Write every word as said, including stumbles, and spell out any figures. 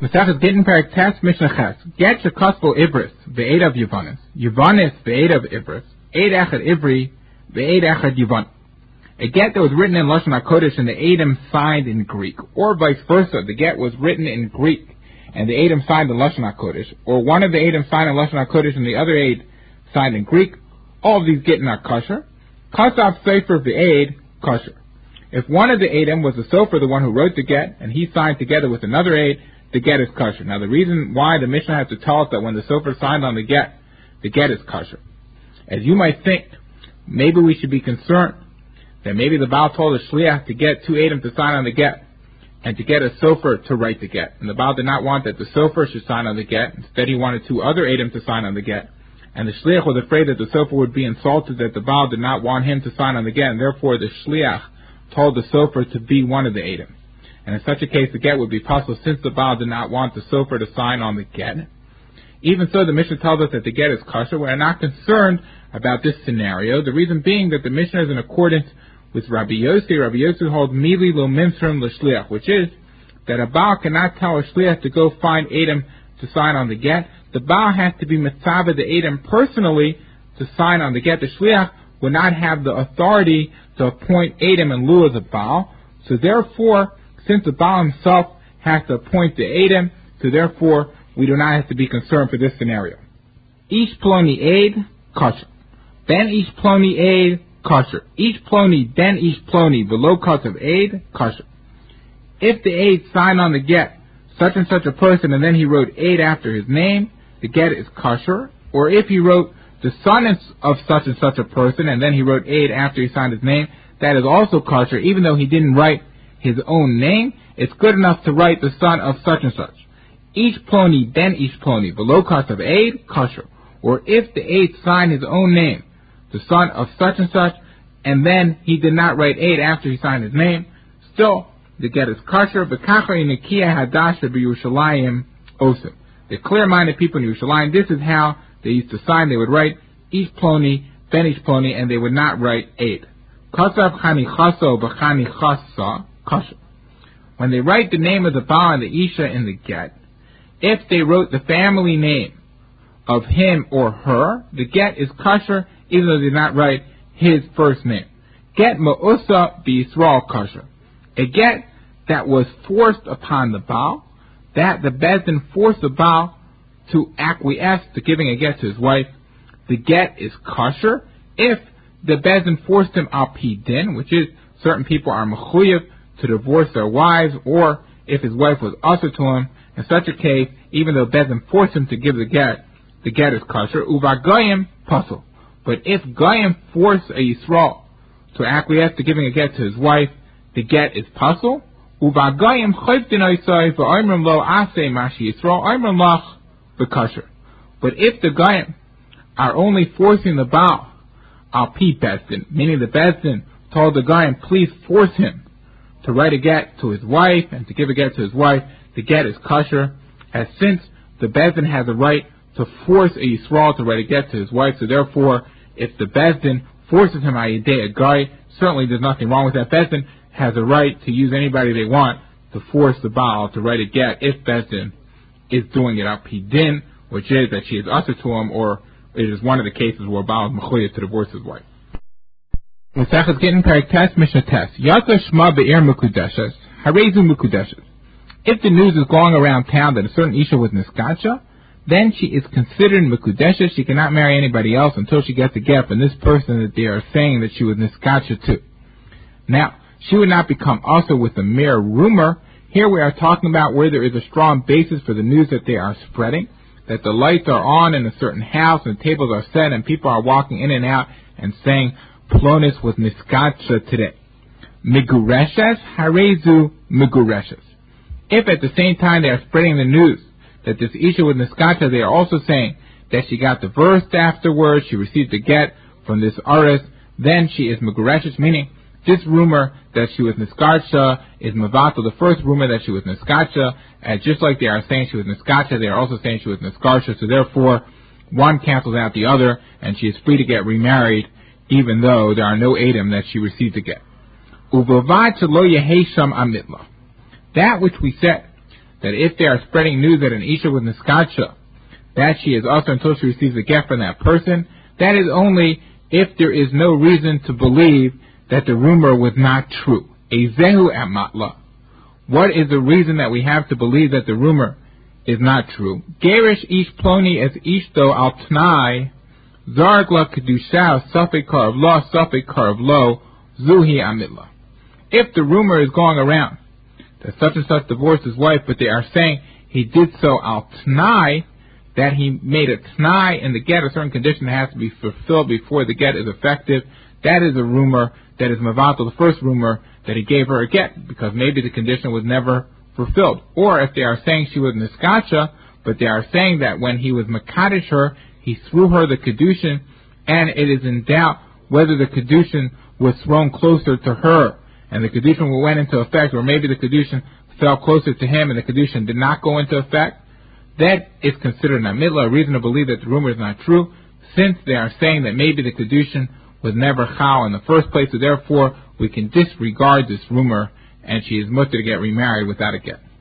Masechus Gittin Perek Tes Mishnah Ches. Get shekasbo ibris ve'ed of Yavanis. Yavanis ve'ed of ibris. Eid echad ivri ve'ed echad Yavan. A get that was written in Lashon HaKodesh and the Edom signed in Greek, or vice versa, the get was written in Greek and the Edom signed in Lashon HaKodesh, or one of the Edom signed in Lashon HaKodesh and the other Ed signed in Greek, all of these Gittin are kosher. Kasav Sefer ve'ed kosher. If one of the Edom was the Sofer, the one who wrote the get, and he signed together with another Ed, the get is kosher. Now the reason why the Mishnah has to tell us that when the Sofer signed on the get, the get is kosher. As you might think, maybe we should be concerned that maybe the Baal told the Shliach to get two Edom to sign on the get, and to get a Sofer to write the get. And the Baal did not want that the Sofer should sign on the get. Instead he wanted two other Edom to sign on the get. And the Shliach was afraid that the Sofer would be insulted that the Baal did not want him to sign on the get, and therefore the Shliach told the Sofer to be one of the Edom. And in such a case, the get would be possible since the Baal did not want the Sofer to sign on the get. Even so, the Mishnah tells us that the get is kosher. We are not concerned about this scenario. The reason being that the Mishnah is in accordance with Rabbi Yossi. Rabbi Yossi holds mili lo mimsrim l'shliach, which is that a Baal cannot tell a Shliach to go find Edom to sign on the get. The Baal has to be mitzvah the Edom personally to sign on the get. The Shliach would not have the authority to appoint Edom in lieu of the Baal. So therefore, since the Baal himself has to appoint the Edom, so therefore we do not have to be concerned for this scenario. Ish ploni aid, kosher. Then ish ploni aid, kosher. Ish ploni, then ish ploni, below cut of aid, kosher. If the aid signed on the get, such and such a person, and then he wrote aid after his name, the get is kosher. Or if he wrote the son of such and such a person, and then he wrote aid after he signed his name, that is also kosher, even though he didn't write his own name. It's good enough to write the son of such and such. Each ploni, then each ploni, below cost of aid, kosher. Or if the aid signed his own name, the son of such and such, and then he did not write aid after he signed his name, still the get is kosher. The clear-minded people in Yerushalayim, this is how they used to sign. They would write each ploni, then each ploni, and they would not write aid. Kasav chanichaso b'chanichasa, kosher. When they write the name of the Baal and the Isha in the get, if they wrote the family name of him or her, the get is kosher, even though they did not write his first name. Get ma'usa b'Yisrael kosher. A get that was forced upon the Baal, that the Bezdin forced the Baal to acquiesce to giving a get to his wife, the get is kosher. If the Bezdin forced him al pi din, which is certain people are mechuyev to divorce their wives, or if his wife was usher to him, in such a case, even though Bezdin forced him to give the get, the get is kosher. Uva goyim puzzle. But if goyim force a Yisrael to acquiesce to giving a get to his wife, the get is puzzle. Uva goyim chayvdin oisai v'oimrim lo asay mashi Yisrael oimrim lach v'kosher. But if the goyim are only forcing the Baal al pi Bezdin, meaning the Bezdin told the goyim, please force him to write a get to his wife and to give a get to his wife, the get is kosher, as since the Bezdin has a right to force a Yisrael to write a get to his wife, so therefore, if the Bezdin forces him ayidei a guy, certainly there's nothing wrong with that. Bezdin has a right to use anybody they want to force the Baal to write a get if Bezdin is doing it al pi din, which is that she is usher to him, or it is one of the cases where Baal is mechuyev to divorce his wife. Masechus Gittin Perek Tes Mishnah Tes. Yatsa Shma Be'er Mekudeshes, Harezu Mekudeshes. If the news is going around town that a certain Isha was Niskacha, then she is considered Mekudeshes. She cannot marry anybody else until she gets a get from this person that they are saying that she was Niskacha to. Now, she would not become also with a mere rumor. Here we are talking about where there is a strong basis for the news that they are spreading, that the lights are on in a certain house and the tables are set and people are walking in and out and saying, Plonis was Niskacha today. Migureshes, Harezu Migureshes. If at the same time they are spreading the news that this Isha was Niskacha, they are also saying that she got divorced afterwards, she received a get from this Aris, then she is Migureshes, meaning this rumor that she was Niskacha is Mavato, the first rumor that she was Niskacha, and just like they are saying she was Niskacha, they are also saying she was Niskacha, so therefore one cancels out the other, and she is free to get remarried, even though there are no Edom that she received a get. That which we said, that if they are spreading news that an Isha was Niskacha, that she is also until she receives a get from that person, that is only if there is no reason to believe that the rumor was not true. Ezehu at matla. What is the reason that we have to believe that the rumor is not true? Gerish ish ploni as ishto al tnai, zarg la kedusha, safek karav lo, safek karav lo, zuhi amitla. If the rumor is going around that such and such divorced his wife, but they are saying he did so al tnai, that he made a tnai in the get, a certain condition that has to be fulfilled before the get is effective, that is a rumor that is mavatal, the first rumor that he gave her a get, because maybe the condition was never fulfilled. Or if they are saying she was niskacha, but they are saying that when he was makadosh her, he threw her the kedushin, and it is in doubt whether the kedushin was thrown closer to her, and the kedushin went into effect, or maybe the kedushin fell closer to him, and the kedushin did not go into effect, that is considered an amitla, a reason to believe that the rumor is not true, since they are saying that maybe the kedushin was never chal in the first place, so therefore we can disregard this rumor, and she is mutter to get remarried without a get.